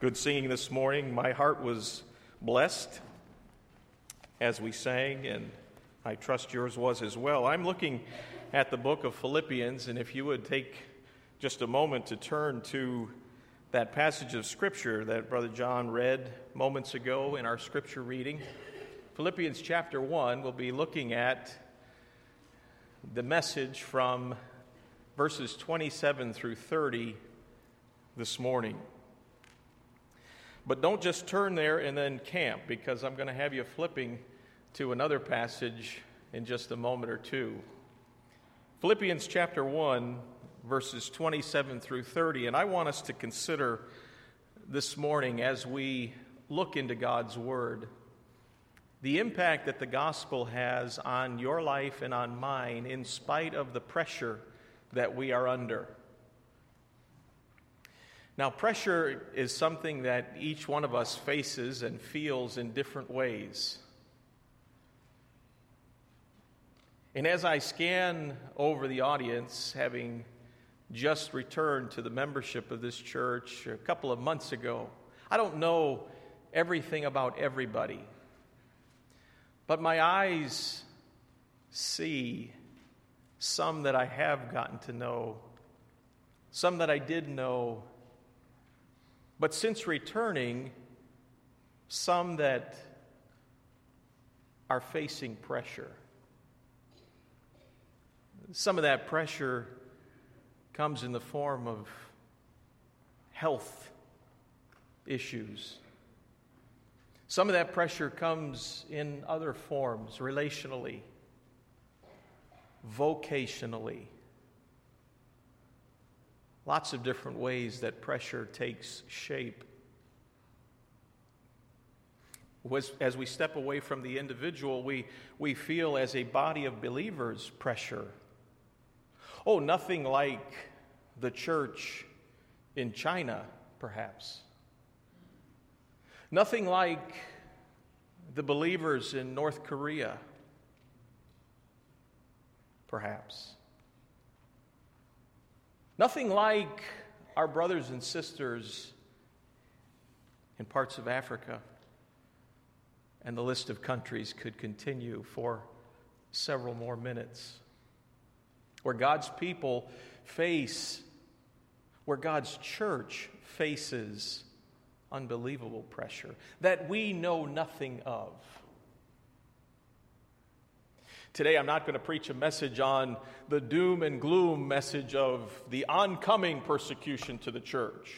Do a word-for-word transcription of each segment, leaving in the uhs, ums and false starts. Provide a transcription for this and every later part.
Good singing this morning. My heart was blessed as we sang, and I trust yours was as well. I'm looking at the book of Philippians, and if you would take just a moment to turn to that passage of Scripture that Brother John read moments ago in our Scripture reading. Philippians chapter one, we'll be looking at the message from verses twenty-seven through thirty this morning. But don't just turn there and then camp, because I'm going to have you flipping to another passage in just a moment or two. Philippians chapter one, verses twenty-seven through thirty, and I want us to consider this morning as we look into God's Word the impact that the gospel has on your life and on mine in spite of the pressure that we are under. Now, pressure is something that each one of us faces and feels in different ways. And as I scan over the audience, having just returned to the membership of this church a couple of months ago, I don't know everything about everybody, but my eyes see some that I have gotten to know, some that I did know, but since returning, some that are facing pressure. Some of that pressure comes in the form of health issues. Some of that pressure comes in other forms, relationally, vocationally. Lots of different ways that pressure takes shape. As we step away from the individual, we, we feel as a body of believers pressure. Oh, nothing like the church in China, perhaps. Nothing like the believers in North Korea, perhaps. Nothing like our brothers and sisters in parts of Africa, and the list of countries could continue for several more minutes, where God's people face, where God's church faces unbelievable pressure that we know nothing of. Today, I'm not going to preach a message on the doom and gloom message of the oncoming persecution to the church.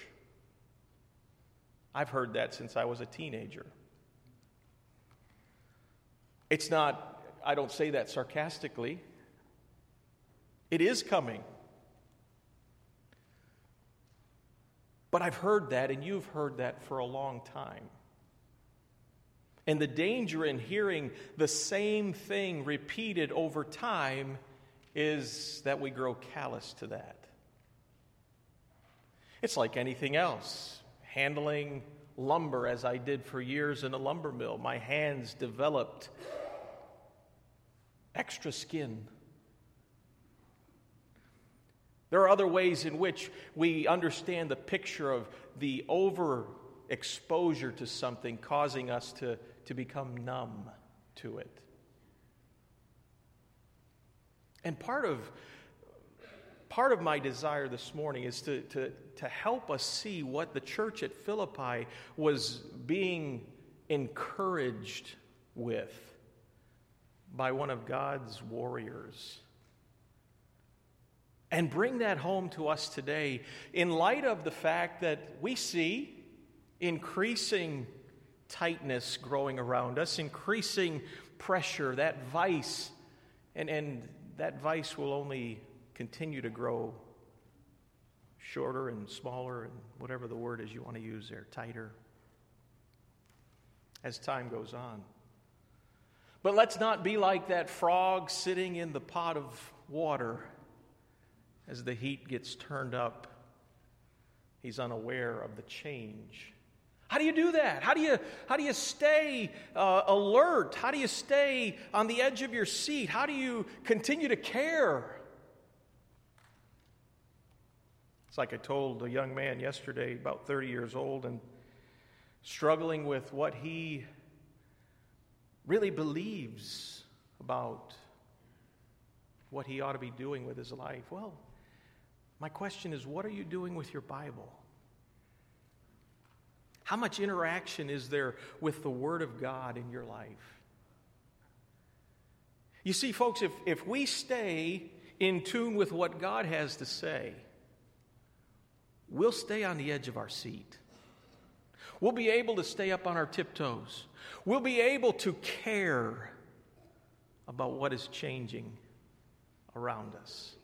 I've heard that since I was a teenager. It's not, I don't say that sarcastically. It is coming. But I've heard that, and you've heard that for a long time. And the danger in hearing the same thing repeated over time is that we grow callous to that. It's like anything else. Handling lumber, as I did for years in a lumber mill, my hands developed extra skin. There are other ways in which we understand the picture of the overexposure to something causing us to to become numb to it. And part of part of my desire this morning is to, to, to help us see what the church at Philippi was being encouraged with by one of God's warriors. And bring that home to us today in light of the fact that we see increasing tightness growing around us, increasing pressure, that vice, and, and that vice will only continue to grow shorter and smaller, and whatever the word is you want to use there, tighter, as time goes on. But let's not be like that frog sitting in the pot of water. As the heat gets turned up, he's unaware of the change. How do you do that? How do you, how do you stay uh, alert? How do you stay on the edge of your seat? How do you continue to care? It's like I told a young man yesterday, about thirty years old, and struggling with what he really believes about what he ought to be doing with his life. Well, my question is, what are you doing with your Bible? How much interaction is there with the Word of God in your life? You see, folks, if, if we stay in tune with what God has to say, we'll stay on the edge of our seat. We'll be able to stay up on our tiptoes. We'll be able to care about what is changing around us.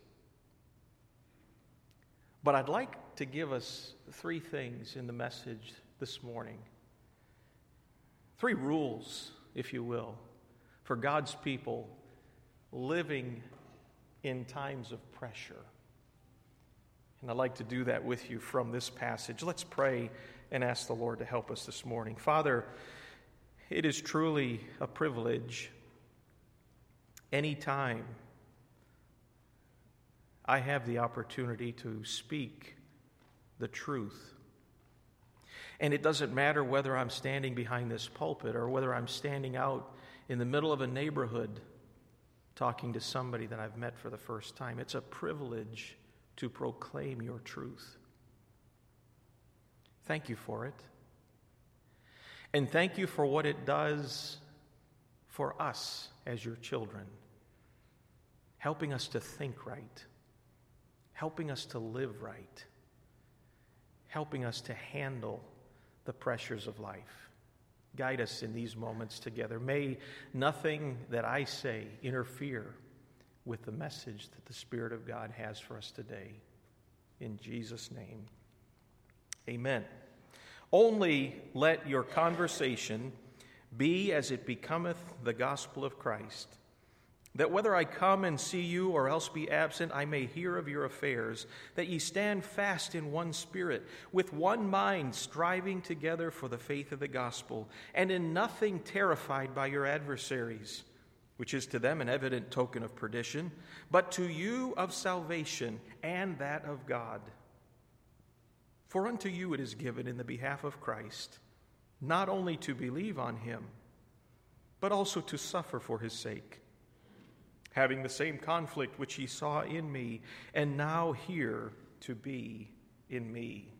But I'd like to give us three things in the message this morning. Three rules, if you will, for God's people living in times of pressure. And I'd like to do that with you from this passage. Let's pray and ask the Lord to help us this morning. Father, it is truly a privilege anytime I have the opportunity to speak the truth. And it doesn't matter whether I'm standing behind this pulpit or whether I'm standing out in the middle of a neighborhood talking to somebody that I've met for the first time. It's a privilege to proclaim your truth. Thank you for it. And thank you for what it does for us as your children, helping us to think right, helping us to live right, helping us to handle the pressures of life. Guide us in these moments together. May nothing that I say interfere with the message that the Spirit of God has for us today. In Jesus' name, amen. Only let your conversation be as it becometh the gospel of Christ, that whether I come and see you or else be absent, I may hear of your affairs, that ye stand fast in one spirit, with one mind, striving together for the faith of the gospel, and in nothing terrified by your adversaries, which is to them an evident token of perdition, but to you of salvation, and that of God. For unto you it is given in the behalf of Christ, not only to believe on him, but also to suffer for his sake, having the same conflict which he saw in me, and now here to be in me.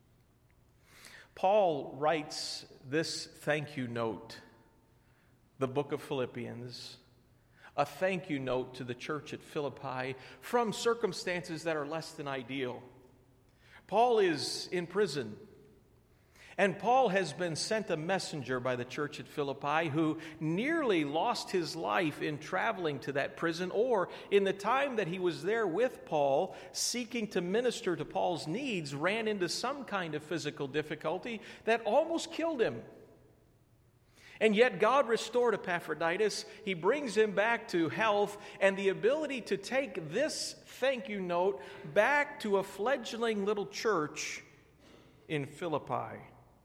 Paul writes this thank you note, the book of Philippians, a thank you note to the church at Philippi from circumstances that are less than ideal. Paul is in prison, and Paul has been sent a messenger by the church at Philippi who nearly lost his life in traveling to that prison, or in the time that he was there with Paul, seeking to minister to Paul's needs, ran into some kind of physical difficulty that almost killed him. And yet God restored Epaphroditus. He brings him back to health and the ability to take this thank you note back to a fledgling little church in Philippi.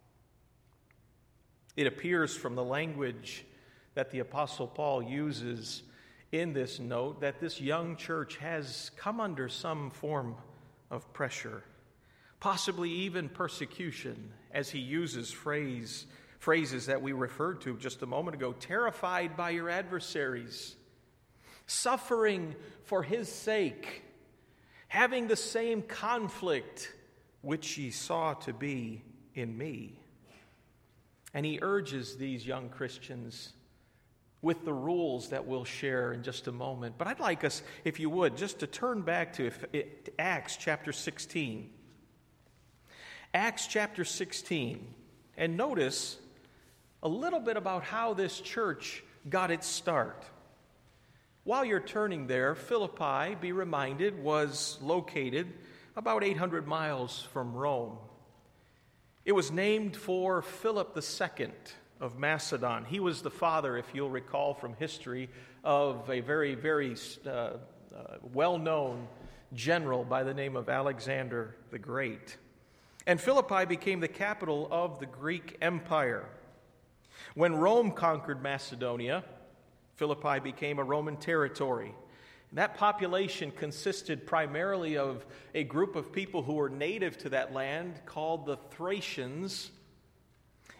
It appears from the language that the Apostle Paul uses in this note that this young church has come under some form of pressure, possibly even persecution, as he uses phrase phrases that we referred to just a moment ago. Terrified by your adversaries, suffering for his sake, having the same conflict which ye saw to be in me. And he urges these young Christians with the rules that we'll share in just a moment. But I'd like us, if you would, just to turn back to Acts chapter sixteen. Acts chapter sixteen. And notice a little bit about how this church got its start. While you're turning there, Philippi, be reminded, was located about eight hundred miles from Rome. It was named for Philip the Second of Macedon. He was the father, if you'll recall from history, of a very, very uh, uh, well-known general by the name of Alexander the Great. And Philippi became the capital of the Greek Empire. When Rome conquered Macedonia, Philippi became a Roman territory. That population consisted primarily of a group of people who were native to that land called the Thracians.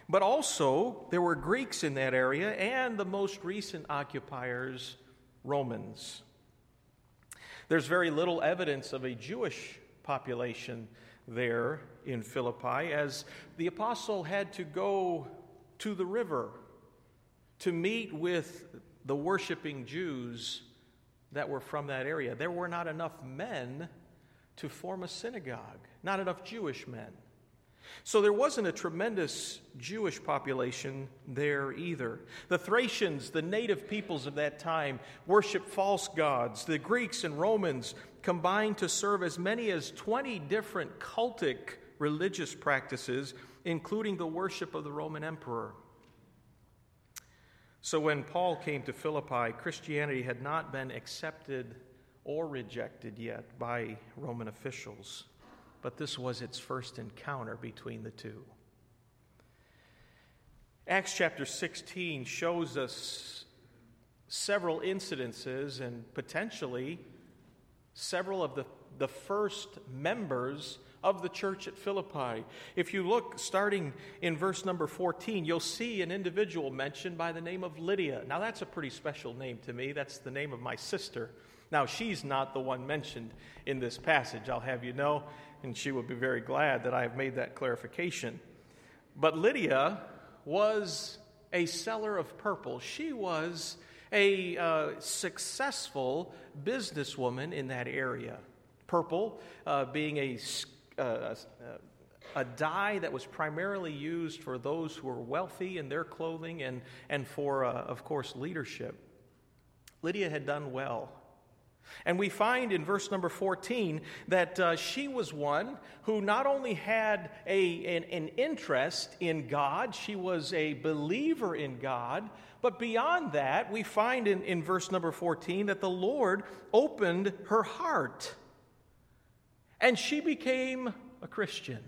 But also, there were Greeks in that area, and the most recent occupiers, Romans. There's very little evidence of a Jewish population there in Philippi, as the apostle had to go to the river to meet with the worshiping Jews that were from that area. There were not enough men to form a synagogue, not enough Jewish men. So there wasn't a tremendous Jewish population there either. The Thracians, the native peoples of that time, worshiped false gods. The Greeks and Romans combined to serve as many as twenty different cultic religious practices, including the worship of the Roman emperor. So when Paul came to Philippi, Christianity had not been accepted or rejected yet by Roman officials. But this was its first encounter between the two. Acts chapter sixteen shows us several incidences and potentially several of the, the first members of the church at Philippi. If you look starting in verse number fourteen, you'll see an individual mentioned by the name of Lydia. Now that's a pretty special name to me. That's the name of my sister. Now she's not the one mentioned in this passage, I'll have you know. And she will be very glad that I have made that clarification. But Lydia was a seller of purple. She was a uh, successful businesswoman in that area. Purple uh, being a, uh, a dye that was primarily used for those who were wealthy in their clothing and, and for, uh, of course, leadership. Lydia had done well. And we find in verse number fourteen that uh, she was one who not only had a, an, an interest in God, she was a believer in God, but beyond that, we find in, in verse number fourteen that the Lord opened her heart, and she became a Christian.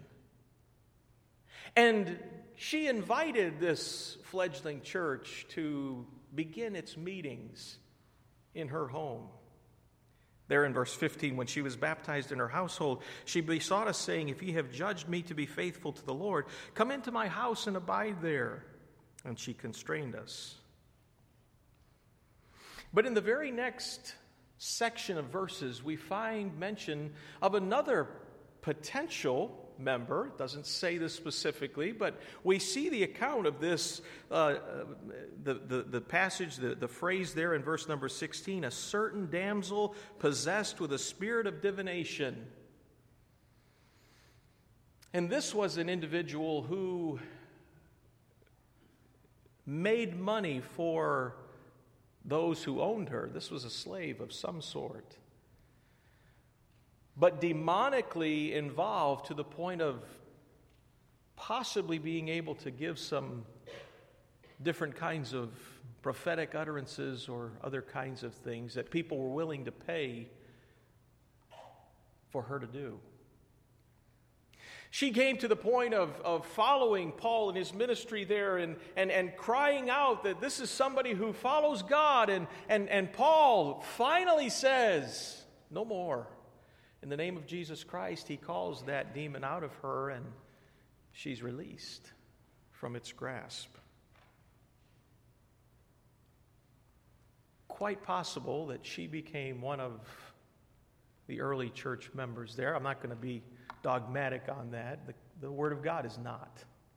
And she invited this fledgling church to begin its meetings in her home. There in verse fifteen, when she was baptized in her household, she besought us, saying, "If ye have judged me to be faithful to the Lord, come into my house and abide there." And she constrained us. But in the very next section of verses, we find mention of another potential member. It doesn't say this specifically, but we see the account of this, uh, the, the, the passage, the, the phrase there in verse number sixteen, a certain damsel possessed with a spirit of divination. And this was an individual who made money for those who owned her. This was a slave of some sort, but demonically involved to the point of possibly being able to give some different kinds of prophetic utterances or other kinds of things that people were willing to pay for her to do. She came to the point of, of following Paul in his ministry there and, and, and crying out that this is somebody who follows God. And, and, and Paul finally says, "No more." In the name of Jesus Christ, he calls that demon out of her, and she's released from its grasp. Quite possible that she became one of the early church members there. I'm not going to be dogmatic on that. The, the Word of God is not.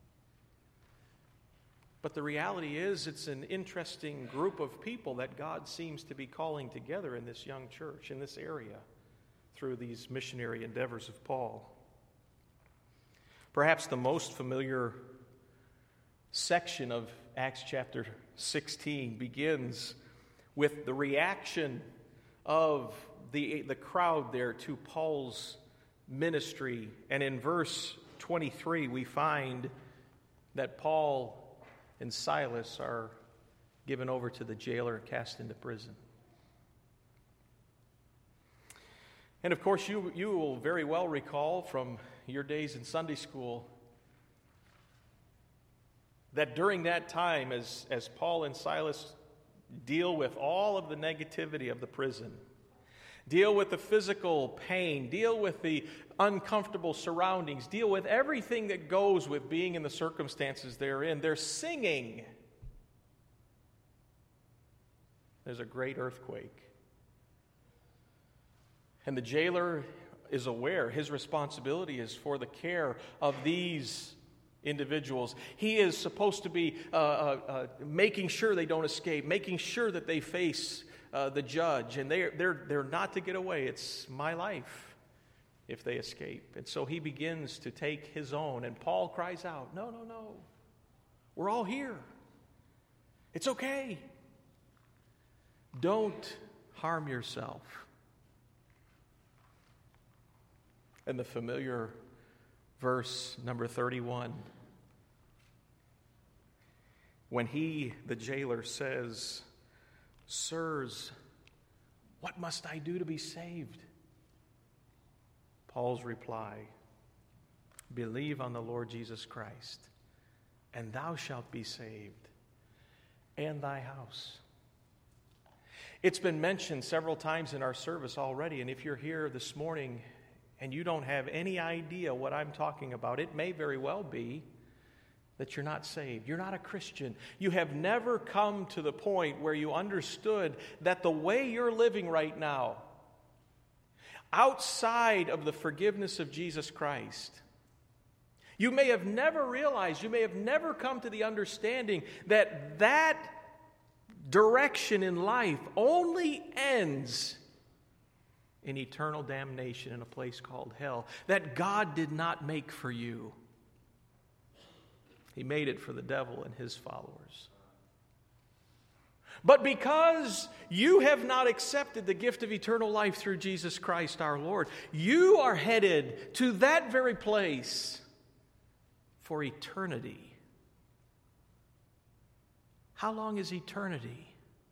But the reality is, it's an interesting group of people that God seems to be calling together in this young church, in this area, through these missionary endeavors of Paul. Perhaps the most familiar section of Acts chapter sixteen begins with the reaction of the, the crowd there to Paul's ministry. And in verse twenty-three, we find that Paul and Silas are given over to the jailer and cast into prison. And of course, you, you will very well recall from your days in Sunday school that during that time, as, as Paul and Silas deal with all of the negativity of the prison, Deal with the physical pain. Deal with the uncomfortable surroundings. Deal with everything that goes with being in the circumstances they're in. They're singing. There's a great earthquake. And the jailer is aware his responsibility is for the care of these individuals. He is supposed to be uh, uh, uh, making sure they don't escape, making sure that they face uh, the judge, and they're, they're, they're not to get away. It's my life if they escape. And so he begins to take his own, and Paul cries out, no, no, no, we're all here. It's okay. Don't harm yourself. And the familiar verse number thirty-one, when he, the jailer, says, "Sirs, what must I do to be saved?" Paul's reply, "Believe on the Lord Jesus Christ, and thou shalt be saved, and thy house." It's been mentioned several times in our service already, and if you're here this morning and you don't have any idea what I'm talking about, it may very well be that you're not saved. You're not a Christian. You have never come to the point where you understood that the way you're living right now, outside of the forgiveness of Jesus Christ, you may have never realized, you may have never come to the understanding that that direction in life only ends in eternal damnation in a place called hell that God did not make for you. He made it for the devil and his followers. But because you have not accepted the gift of eternal life through Jesus Christ our Lord, you are headed to that very place for eternity. How long is eternity?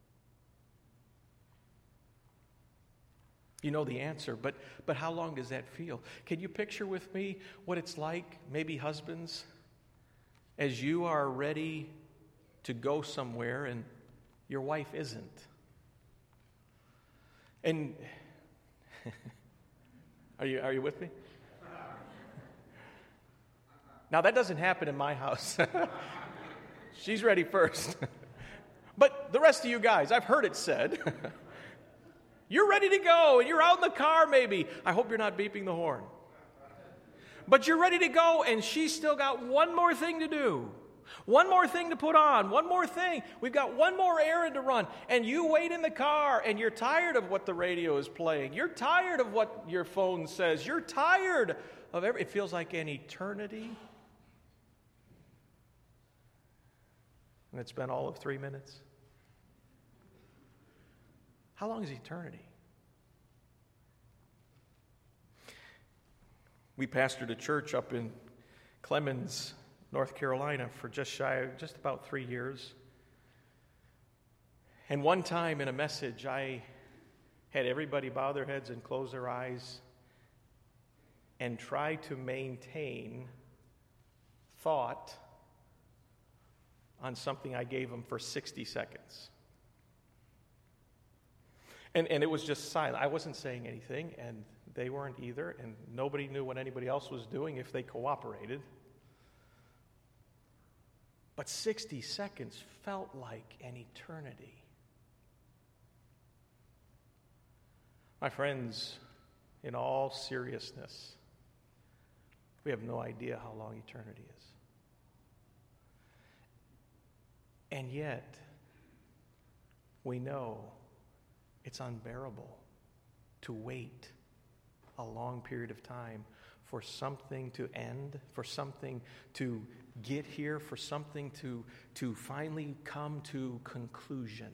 You know the answer, but, but how long does that feel? Can you picture with me what it's like, maybe husbands, as you are ready to go somewhere and your wife isn't? And are you, are you with me? Now that doesn't happen in my house. She's ready first. But the rest of you guys, I've heard it said, you're ready to go, and you're out in the car maybe. I hope you're not beeping the horn. But you're ready to go, and she's still got one more thing to do. One more thing to put on. One more thing. We've got one more errand to run. And you wait in the car, and you're tired of what the radio is playing. You're tired of what your phone says. You're tired of every... It feels like an eternity. And it's been all of three minutes. How long is eternity? We pastored a church up in Clemens, North Carolina for just shy of just about three years. And one time in a message, I had everybody bow their heads and close their eyes and try to maintain thought on something I gave them for sixty seconds. And, and it was just silent. I wasn't saying anything, and they weren't either, and nobody knew what anybody else was doing if they cooperated. But sixty seconds felt like an eternity. My friends, in all seriousness, we have no idea how long eternity is. And yet, we know it's unbearable to wait a long period of time for something to end, for something to get here, for something to, to finally come to conclusion.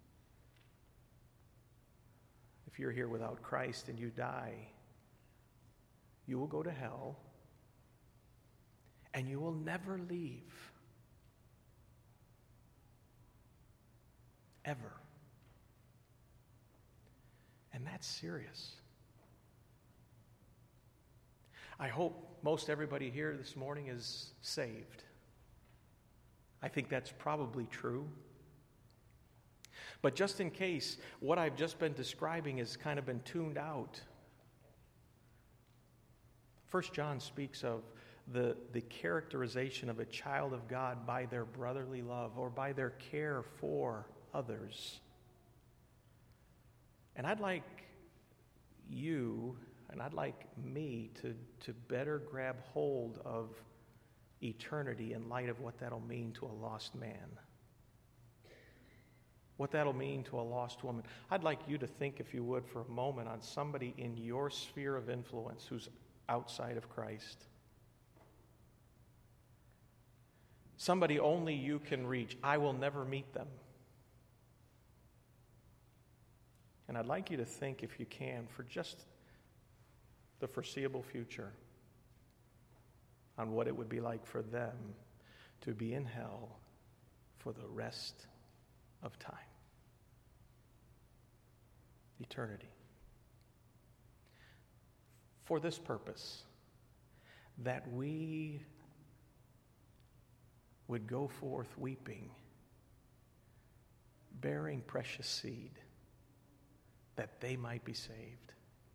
If you're here without Christ and you die, you will go to hell, and you will never leave. Ever. And that's serious. I hope most everybody here this morning is saved. I think that's probably true. But just in case what I've just been describing has kind of been tuned out, First John speaks of the, the characterization of a child of God by their brotherly love or by their care for others. And I'd like you, and I'd like me to, to better grab hold of eternity in light of what that'll mean to a lost man. What that'll mean to a lost woman. I'd like you to think, if you would, for a moment on somebody in your sphere of influence who's outside of Christ. Somebody only you can reach. I will never meet them. And I'd like you to think, if you can, for just the foreseeable future, on what it would be like for them to be in hell for the rest of time. Eternity. For this purpose, that we would go forth weeping, bearing precious seed, that they might be saved.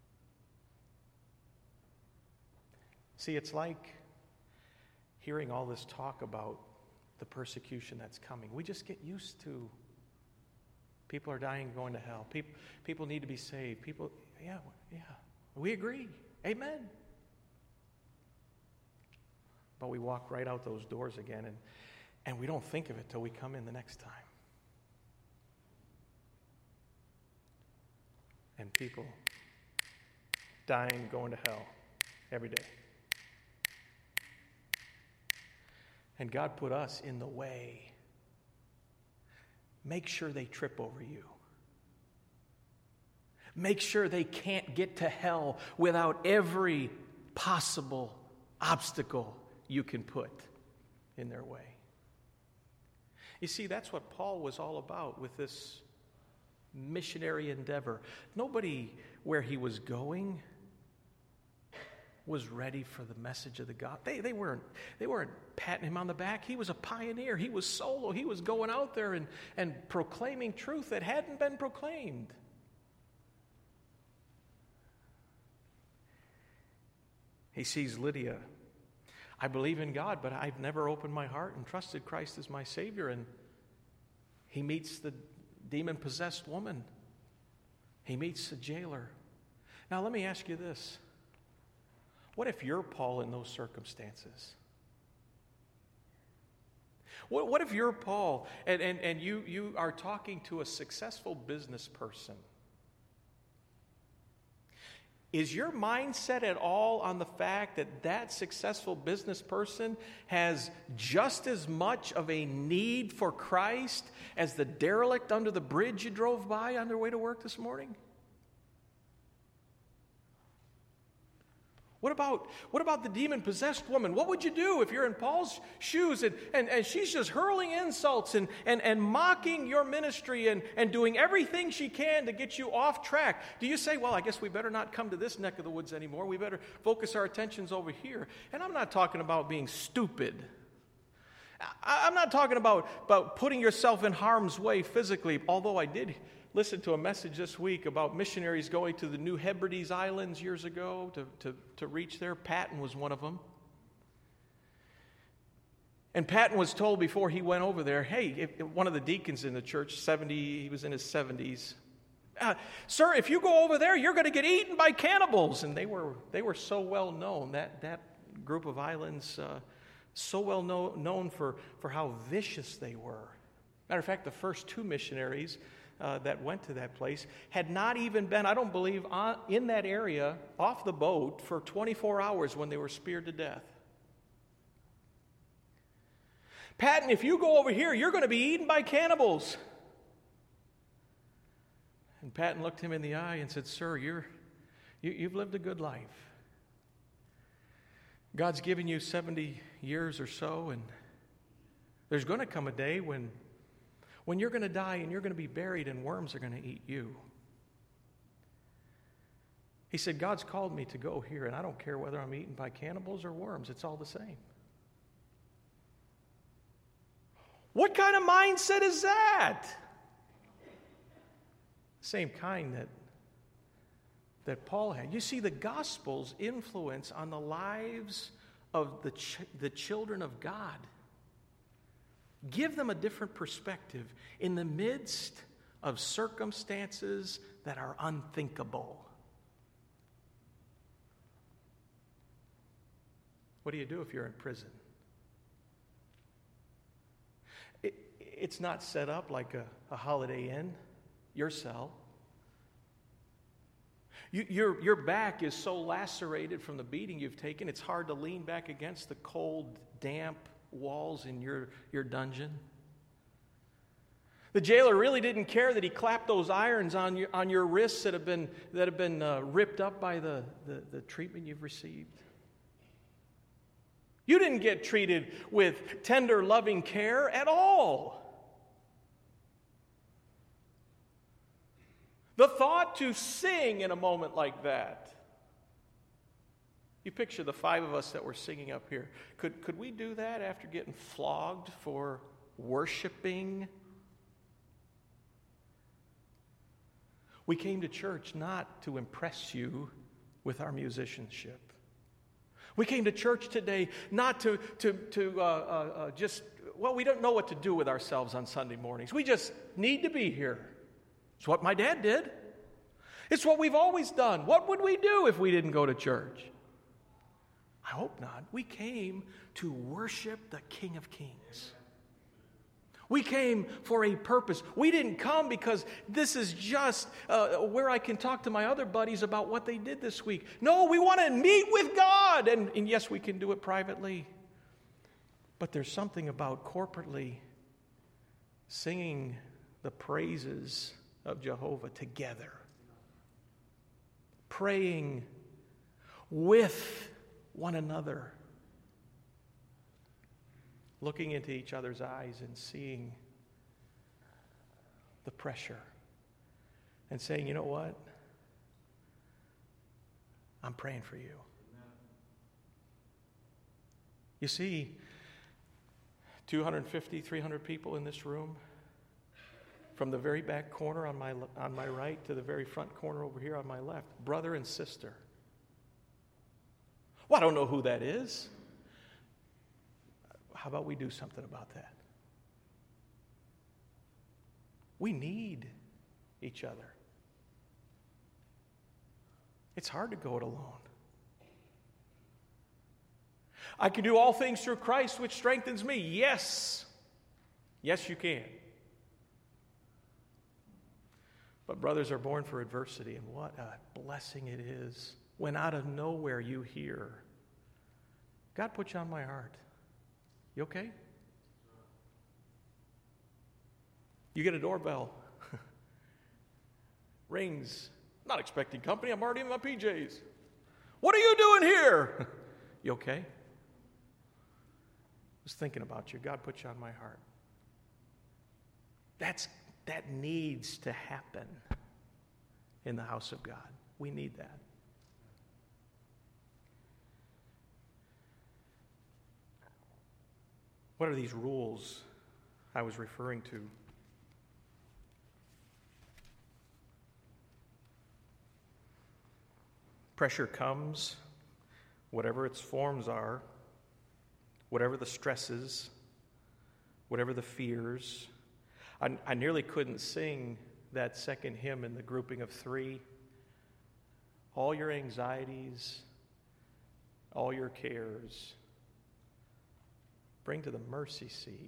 See, it's like hearing all this talk about the persecution that's coming. We just get used to people are dying and going to hell. People, people need to be saved. People, yeah, yeah, we agree. Amen. But we walk right out those doors again, and, and we don't think of it till we come in the next time. And people dying, going to hell every day. And God put us in the way. Make sure they trip over you. Make sure they can't get to hell without every possible obstacle you can put in their way. You see, that's what Paul was all about with this missionary endeavor. Nobody where he was going was ready for the message of the God. They, they weren't they weren't patting him on the back. He was a pioneer. He was solo. He was going out there and, and proclaiming truth that hadn't been proclaimed. He sees Lydia. I believe in God, but I've never opened my heart and trusted Christ as my Savior. And he meets the demon-possessed woman. He meets the jailer. Now, let me ask you this. What if you're Paul in those circumstances? What, what if you're Paul and, and, and you, you are talking to a successful business person? Is your mindset at all on the fact that that successful business person has just as much of a need for Christ as the derelict under the bridge you drove by on their way to work this morning? What about, what about the demon-possessed woman? What would you do if you're in Paul's shoes and, and, and she's just hurling insults and, and, and mocking your ministry and, and doing everything she can to get you off track? Do you say, well, I guess we better not come to this neck of the woods anymore. We better focus our attentions over here. And I'm not talking about being stupid. I, I'm not talking about, about putting yourself in harm's way physically, although I did listen to a message this week about missionaries going to the New Hebrides Islands years ago to, to, to reach there. Patton was one of them. And Patton was told before he went over there, hey, if, if one of the deacons in the church, seventy, he was in his seventies, uh, sir, if you go over there, you're going to get eaten by cannibals. And they were they were so well known, that, that group of islands, uh, so well know, known for, for how vicious they were. Matter of fact, the first two missionaries Uh, that went to that place had not even been, I don't believe, on, in that area off the boat for twenty-four hours when they were speared to death. Patton, if you go over here, you're going to be eaten by cannibals. And Patton looked him in the eye and said, sir, you're, you, you've lived a good life. God's given you seventy years or so, and there's going to come a day when When you're going to die and you're going to be buried and worms are going to eat you. He said, God's called me to go here, and I don't care whether I'm eaten by cannibals or worms. It's all the same. What kind of mindset is that? same kind that, that Paul had. You see, the gospel's influence on the lives of the, ch- the children of God. Give them a different perspective in the midst of circumstances that are unthinkable. What do you do if you're in prison? It, it's not set up like a, a Holiday Inn, your cell. You, your, your back is so lacerated from the beating you've taken, it's hard to lean back against the cold, damp walls in your, your dungeon. The jailer really didn't care that he clapped those irons on your, on your wrists that have been, that have been uh, ripped up by the, the, the treatment you've received. You didn't get treated with tender, loving care at all. The thought to sing in a moment like that. You picture the five of us that were singing up here. Could, could we do that after getting flogged for worshiping? We came to church not to impress you with our musicianship. We came to church today not to, to, to uh, uh, uh, just, well, we don't know what to do with ourselves on Sunday mornings. We just need to be here. It's what my dad did. It's what we've always done. What would we do if we didn't go to church? I hope not. We came to worship the King of Kings. We came for a purpose. We didn't come because this is just uh, where I can talk to my other buddies about what they did this week. No, we want to meet with God. And, and yes, we can do it privately. But there's something about corporately singing the praises of Jehovah together. Praying with one another. Looking into each other's eyes and seeing the pressure and saying, you know what? I'm praying for you. You see, two hundred fifty, three hundred people in this room, from the very back corner on my, on my right to the very front corner over here on my left, brother and sister. Well, I don't know who that is. How about we do something about that? We need each other. It's hard to go it alone. I can do all things through Christ, which strengthens me. Yes. Yes, you can. But brothers are born for adversity, and what a blessing it is when out of nowhere you hear, God put you on my heart. You okay? You get a doorbell. Rings. Not expecting company. I'm already in my P Js. What are you doing here? You okay? I was thinking about you. God put you on my heart. That's, that needs to happen in the house of God. We need that. What are these rules I was referring to? Pressure comes, whatever its forms are, whatever the stresses, whatever the fears. I, I nearly couldn't sing that second hymn in the grouping of three. All your anxieties, all your cares, bring to the mercy seat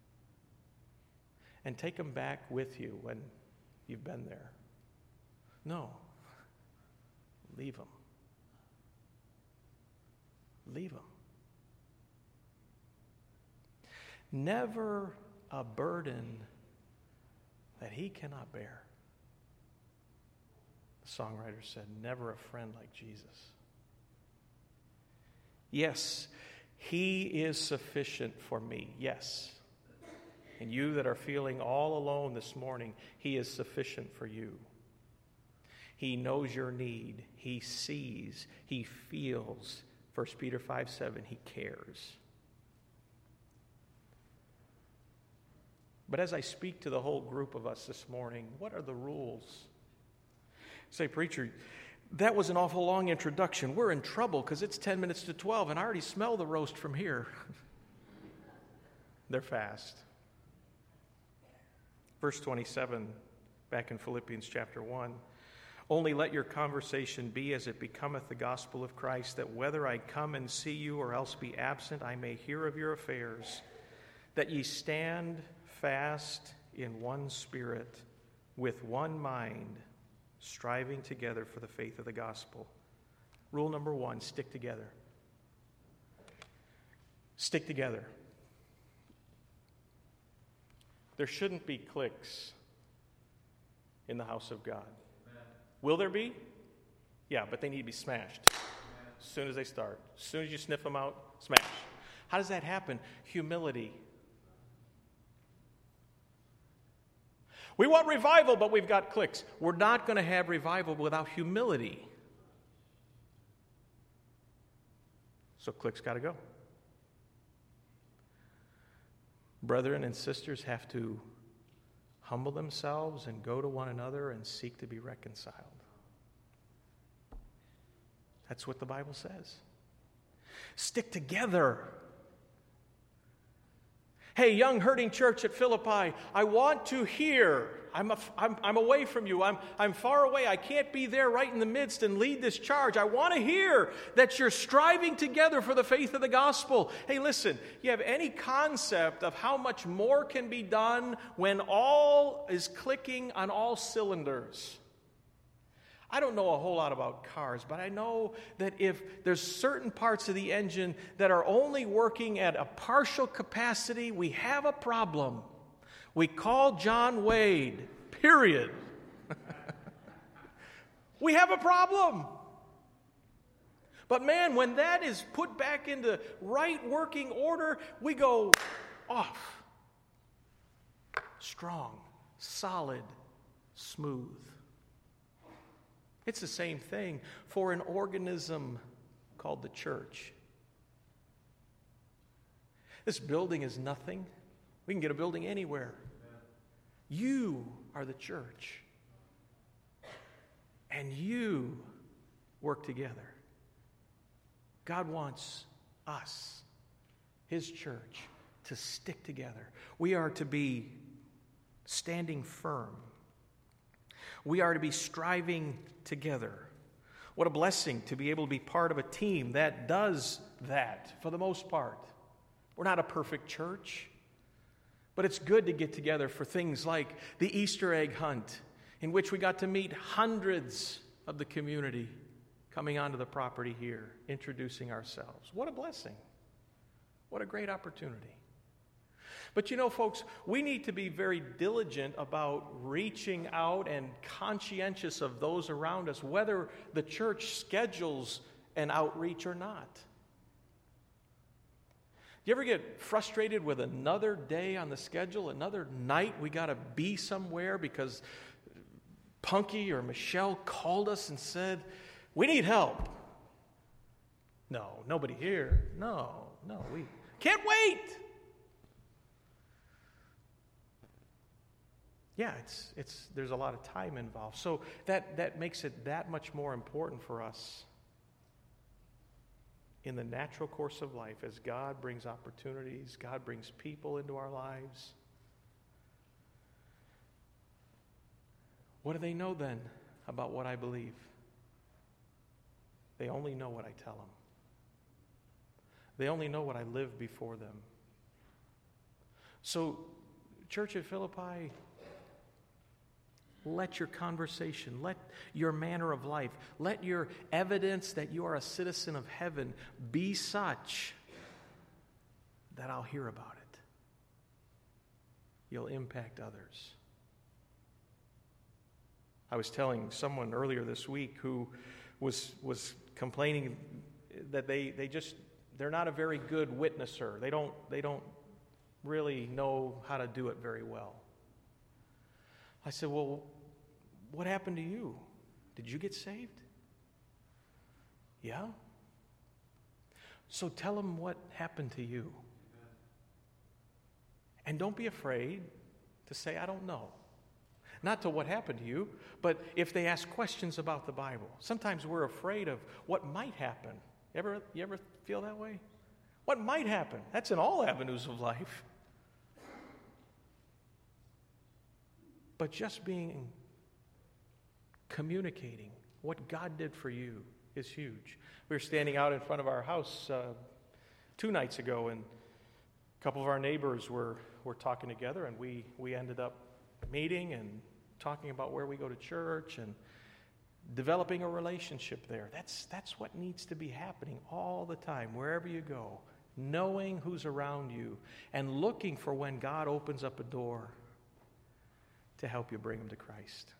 and take them back with you when you've been there. No. Leave them. Leave them. Never a burden that he cannot bear. The songwriter said, never a friend like Jesus. Yes, he is sufficient for me. Yes. And you that are feeling all alone this morning, he is sufficient for you. He knows your need. He sees. He feels. First Peter five seven, he cares. But as I speak to the whole group of us this morning, what are the rules Say, preacher, that was an awful long introduction. We're in trouble because it's ten minutes to twelve and I already smell the roast from here. They're fast. Verse twenty-seven, back in Philippians chapter one. Only let your conversation be as it becometh the gospel of Christ, that whether I come and see you or else be absent, I may hear of your affairs, that ye stand fast in one spirit, with one mind, striving together for the faith of the gospel. Rule number one, stick together. Stick together. There shouldn't be cliques in the house of God. Amen. Will there be? Yeah, but they need to be smashed. Amen. As soon as they start. As soon as you sniff them out, smash. How does that happen? Humility. We want revival, but we've got cliques. We're not going to have revival without humility. So cliques got to go. Brethren and sisters have to humble themselves and go to one another and seek to be reconciled. That's what the Bible says. Stick together. Hey, young hurting church at Philippi, I want to hear. I'm, a, I'm, I'm away from you. I'm, I'm far away. I can't be there right in the midst and lead this charge. I want to hear that you're striving together for the faith of the gospel. Hey, listen, you have any concept of how much more can be done when all is clicking on all cylinders? I don't know a whole lot about cars, but I know that if there's certain parts of the engine that are only working at a partial capacity, we have a problem. We call John Wade, period. We have a problem. But man, when that is put back into right working order, we go off. Strong, solid, smooth. It's the same thing for an organism called the church. This building is nothing. We can get a building anywhere. You are the church. And you work together. God wants us, His church, to stick together. We are to be standing firm. We are to be striving together. What a blessing to be able to be part of a team that does that for the most part. We're not a perfect church, but it's good to get together for things like the Easter egg hunt, in which we got to meet hundreds of the community coming onto the property here, introducing ourselves. What a blessing. What a great opportunity. But you know, folks, we need to be very diligent about reaching out and conscientious of those around us, whether the church schedules an outreach or not. You ever get frustrated with another day on the schedule, another night we got to be somewhere because Punky or Michelle called us and said, we need help? No, nobody here. No, no, we can't wait. Yeah, it's it's there's a lot of time involved. So that, that makes it that much more important for us in the natural course of life as God brings opportunities, God brings people into our lives. What do they know then about what I believe? They only know what I tell them. They only know what I live before them. So, Church at Philippi, let your conversation, let your manner of life, let your evidence that you are a citizen of heaven be such that I'll hear about it. You'll impact others. I was telling someone earlier this week who was was complaining that they, they just, they're not a very good witnesser. They don't, they don't really know how to do it very well. I said, well, what happened to you? Did you get saved? Yeah? So tell them what happened to you. And don't be afraid to say, I don't know. Not to what happened to you, but if they ask questions about the Bible. Sometimes we're afraid of what might happen. You ever, you ever feel that way? What might happen? That's in all avenues of life. But just being, communicating what God did for you is huge. We were standing out in front of our house uh, two nights ago, and a couple of our neighbors were, were talking together, and we, we ended up meeting and talking about where we go to church and developing a relationship there. That's, that's what needs to be happening all the time, wherever you go, knowing who's around you and looking for when God opens up a door to help you bring them to Christ.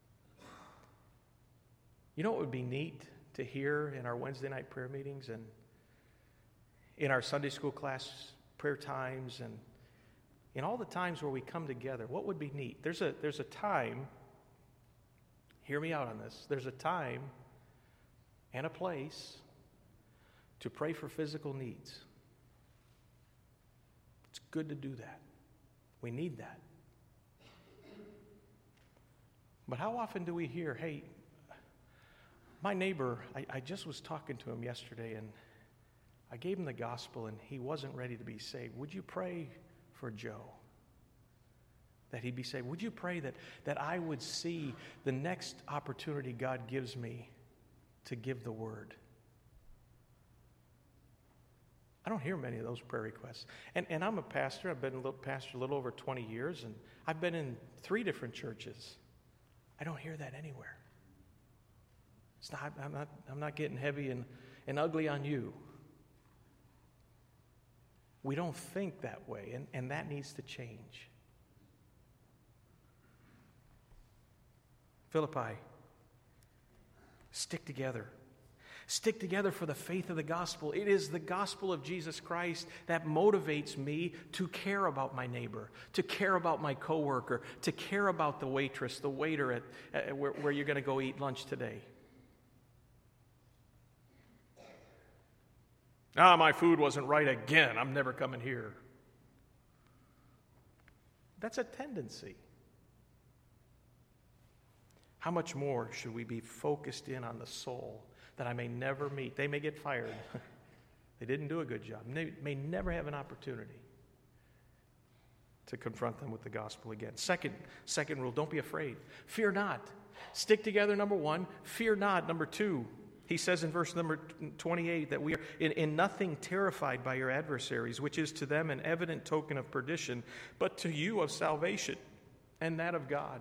You know what would be neat to hear in our Wednesday night prayer meetings and in our Sunday school class prayer times and in all the times where we come together? What would be neat? There's a, there's a time, hear me out on this, there's a time and a place to pray for physical needs. It's good to do that. We need that. But how often do we hear, hey, my neighbor, I, I just was talking to him yesterday, and I gave him the gospel, and he wasn't ready to be saved. Would you pray for Joe that he'd be saved? Would you pray that, that I would see the next opportunity God gives me to give the word? I don't hear many of those prayer requests. And, and I'm a pastor. I've been a little pastor a little over twenty years, and I've been in three different churches. I don't hear that anywhere. It's not, I'm not, I'm not getting heavy and, and ugly on you. We don't think that way, and, and that needs to change. Philippi, stick together. Stick together for the faith of the gospel. It is the gospel of Jesus Christ that motivates me to care about my neighbor, to care about my coworker, to care about the waitress, the waiter at, at where, where you're going to go eat lunch today. Ah, my food wasn't right again. I'm never coming here. That's a tendency. How much more should we be focused in on the soul that I may never meet? They may get fired. They didn't do a good job. They may never have an opportunity to confront them with the gospel again. Second, second rule, don't be afraid. Fear not. Stick together, number one. Fear not, number two. He says in verse number twenty-eight that we are in, in nothing terrified by your adversaries, which is to them an evident token of perdition, but to you of salvation, and that of God.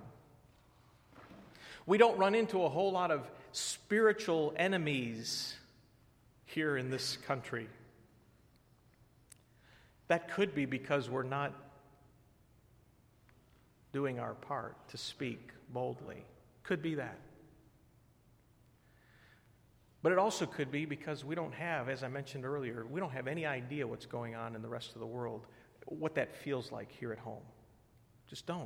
We don't run into a whole lot of spiritual enemies here in this country. That could be because we're not doing our part to speak boldly. Could be that. But it also could be because we don't have, as I mentioned earlier, we don't have any idea what's going on in the rest of the world, what that feels like here at home. Just don't.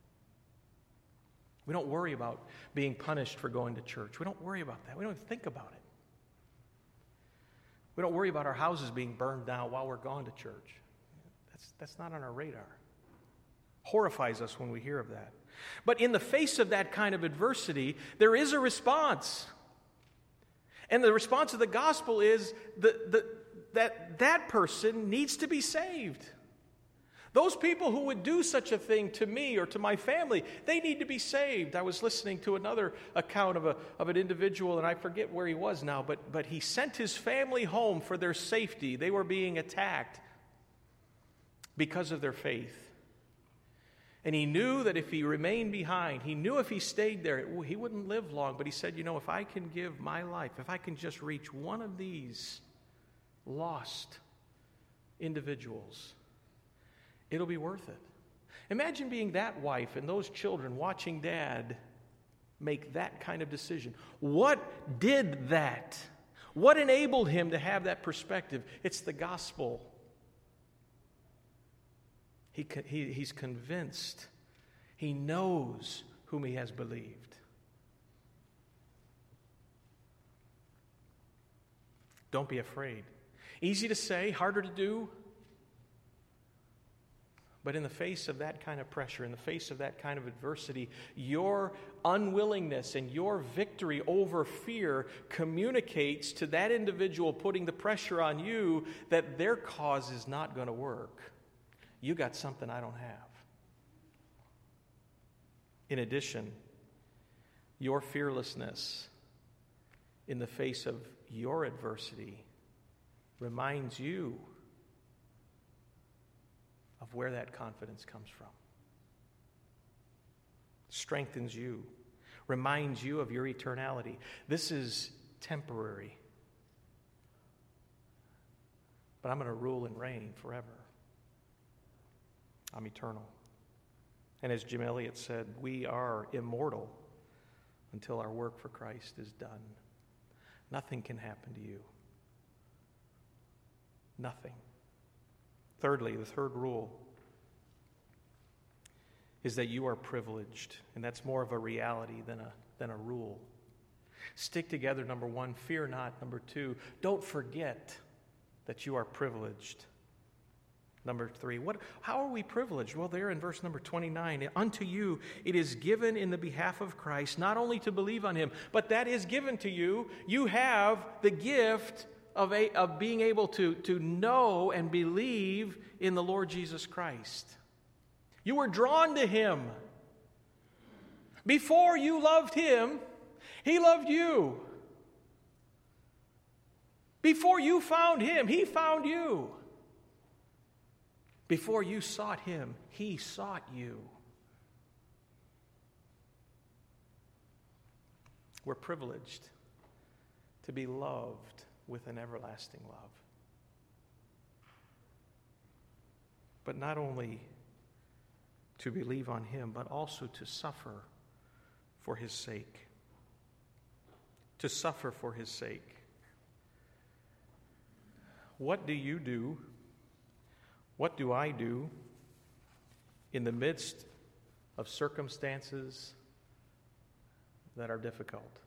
We don't worry about being punished for going to church. We don't worry about that. We don't even think about it. We don't worry about our houses being burned down while we're gone to church. That's, that's not on our radar. Horrifies us when we hear of that. But in the face of that kind of adversity, there is a response. And the response of the gospel is the, the, that that person needs to be saved. Those people who would do such a thing to me or to my family, they need to be saved. I was listening to another account of a of an individual, and I forget where he was now, but, but he sent his family home for their safety. They were being attacked because of their faith. And he knew that if he remained behind, he knew if he stayed there, he wouldn't live long. But he said, you know, if I can give my life, if I can just reach one of these lost individuals, it'll be worth it. Imagine being that wife and those children watching dad make that kind of decision. What did that? What enabled him to have that perspective? It's the gospel. He, he, he's convinced. He knows whom he has believed. Don't be afraid. Easy to say, harder to do. But in the face of that kind of pressure, in the face of that kind of adversity, your unwillingness and your victory over fear communicates to that individual putting the pressure on you that their cause is not going to work. You got something I don't have. In addition, your fearlessness in the face of your adversity reminds you of where that confidence comes from. Strengthens you, reminds you of your eternality. This is temporary, but I'm going to rule and reign forever. I'm eternal. And as Jim Elliot said, we are immortal until our work for Christ is done. Nothing can happen to you. Nothing. Thirdly, the third rule is that you are privileged, and that's more of a reality than a, than a rule. Stick together, number one. Fear not, number two. Don't forget that you are privileged. Number three, what, how are we privileged? Well, there in verse number twenty-nine, unto you it is given in the behalf of Christ, not only to believe on him, but that is given to you. You have the gift of, a, of being able to, to know and believe in the Lord Jesus Christ. You were drawn to him. Before you loved him, he loved you. Before you found him, he found you. Before you sought him, he sought you. We're privileged to be loved with an everlasting love. But not only to believe on him, but also to suffer for his sake. To suffer for his sake. What do you do? What do I do in the midst of circumstances that are difficult?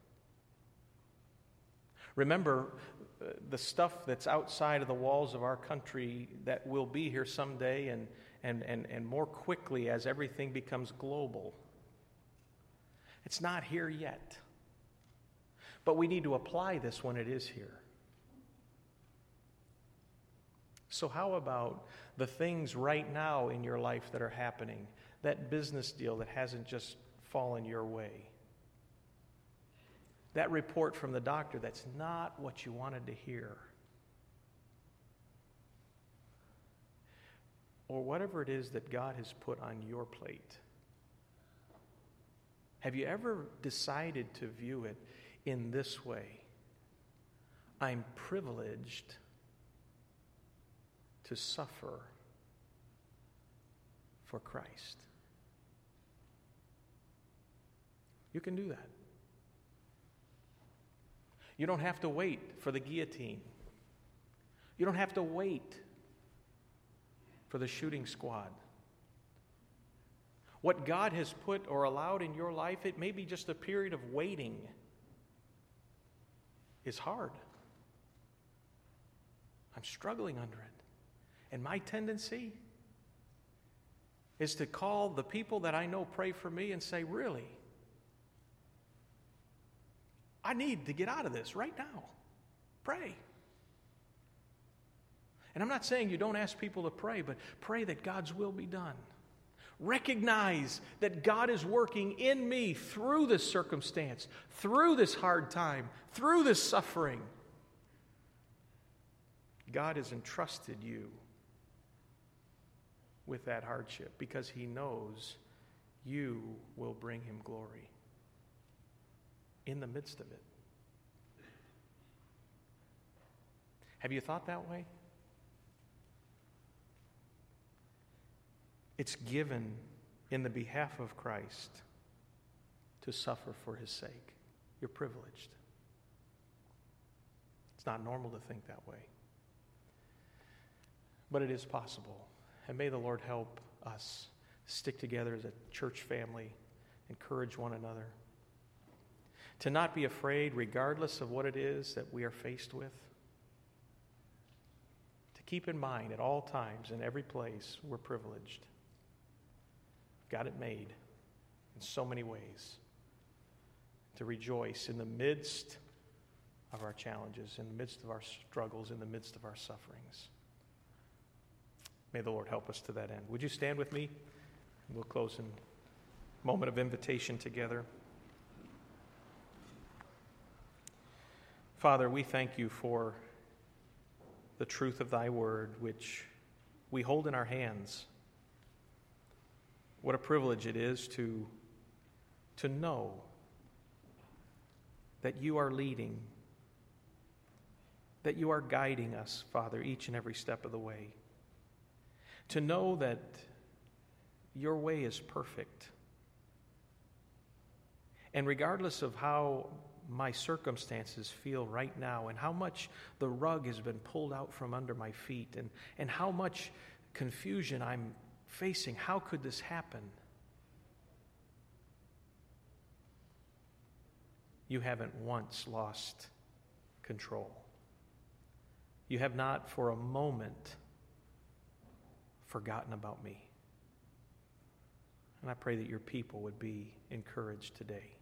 Remember, uh, the stuff that's outside of the walls of our country that will be here someday and, and, and, and more quickly as everything becomes global. It's not here yet. But we need to apply this when it is here. So how about the things right now in your life that are happening? That business deal that hasn't just fallen your way. That report from the doctor that's not what you wanted to hear. Or whatever it is that God has put on your plate. Have you ever decided to view it in this way? I'm privileged to suffer for Christ. You can do that. You don't have to wait for the guillotine. You don't have to wait for the shooting squad. What God has put or allowed in your life, it may be just a period of waiting, is hard. I'm struggling under it. And my tendency is to call the people that I know pray for me and say, really, I need to get out of this right now. Pray. And I'm not saying you don't ask people to pray, but pray that God's will be done. Recognize that God is working in me through this circumstance, through this hard time, through this suffering. God has entrusted you with that hardship because he knows you will bring him glory in the midst of it. Have you thought that way? It's given in the behalf of Christ to suffer for his sake. You're privileged. It's not normal to think that way. But it is possible. And may the Lord help us stick together as a church family, encourage one another, to not be afraid regardless of what it is that we are faced with, to keep in mind at all times, in every place, we're privileged. got it made in so many ways. To rejoice in the midst of our challenges, in the midst of our struggles, in the midst of our sufferings. May the Lord help us to that end. Would you stand with me? We'll close in a moment of invitation together. Father, we thank you for the truth of thy word, which we hold in our hands. What a privilege it is to, to know that you are leading, that you are guiding us, Father, each and every step of the way. To know that your way is perfect. And regardless of how my circumstances feel right now and how much the rug has been pulled out from under my feet and, and how much confusion I'm facing, how could this happen? You haven't once lost control. You have not for a moment forgotten about me. And I pray that your people would be encouraged today.